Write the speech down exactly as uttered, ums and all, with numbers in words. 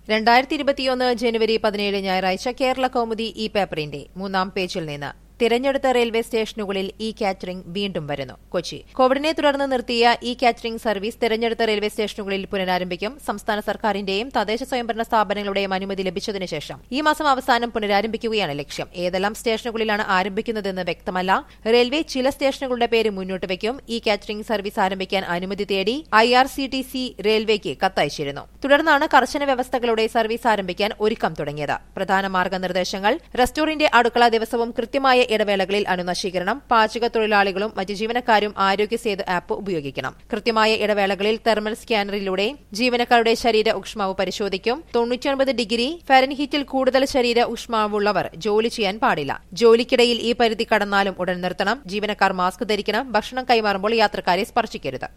രണ്ടായിരത്തി ഇരുപത്തിയൊന്ന് ജനുവരി പതിനേഴ് ഞായറാഴ്ച കേരള കൗമുദി ഈ പേപ്പറിന്റെ മൂന്നാം പേജിൽ നിന്ന് തിരഞ്ഞെടുത്ത റെയിൽവേ സ്റ്റേഷനുകളിൽ ഇ കാറ്ററിംഗ് വീണ്ടും വരുന്നു. കൊച്ചി കോവിഡിനെ തുടർന്ന് നിർത്തിയ ഇ കാറ്ററിംഗ് സർവീസ് തിരഞ്ഞെടുത്ത റെയിൽവേ സ്റ്റേഷനുകളിൽ പുനരാരംഭിക്കും. സംസ്ഥാന സർക്കാരിന്റെയും തദ്ദേശ സ്വയംഭരണ സ്ഥാപനങ്ങളുടെയും അനുമതി ലഭിച്ചതിനു ശേഷം ഈ മാസം അവസാനം പുനരാരംഭിക്കുകയാണ് ലക്ഷ്യം. ഏതെല്ലാം സ്റ്റേഷനുകളിലാണ് ആരംഭിക്കുന്നതെന്ന് വ്യക്തമല്ല. റെയിൽവേ ചില സ്റ്റേഷനുകളുടെ പേര് മുന്നോട്ട് വയ്ക്കും. ഇ കാറ്ററിംഗ് സർവീസ് ആരംഭിക്കാൻ അനുമതി തേടി I R C T C റെയിൽവേക്ക് കത്തയച്ചിരുന്നു. തുടർന്നാണ് കർശന വ്യവസ്ഥകളോടെ സർവീസ് ആരംഭിക്കാൻ ഒരുക്കം തുടങ്ങിയത്. പ്രധാന മാർഗനിർദ്ദേശങ്ങൾ: റെസ്റ്റോറന്റ് അടുക്കള ദിവസവും കൃത്യമായ ഇടവേളകളിൽ അണുനശീകരണം, പാചക തൊഴിലാളികളും മറ്റ് ജീവനക്കാരും ആരോഗ്യ സേതു ആപ്പ് ഉപയോഗിക്കണം. കൃത്യമായ ഇടവേളകളിൽ തെർമൽ സ്കാനറിലൂടെ ജീവനക്കാരുടെ ശരീര ഊഷ്മാവ് പരിശോധിക്കും. തൊണ്ണൂറ്റിയൊൻപത് ഡിഗ്രി ഫാരൻഹീറ്റിൽ കൂടുതൽ ശരീര ഊഷ്മാവുള്ളവർ ജോലി ചെയ്യാൻ പാടില്ല. ജോലിക്കിടയിൽ ഈ പരിധി കടന്നാലും ഉടൻ നിർത്തണം. ജീവനക്കാർ മാസ്ക് ധരിക്കണം. ഭക്ഷണം കൈമാറുമ്പോൾ യാത്രക്കാരെ സ്പർശിക്കരുത്.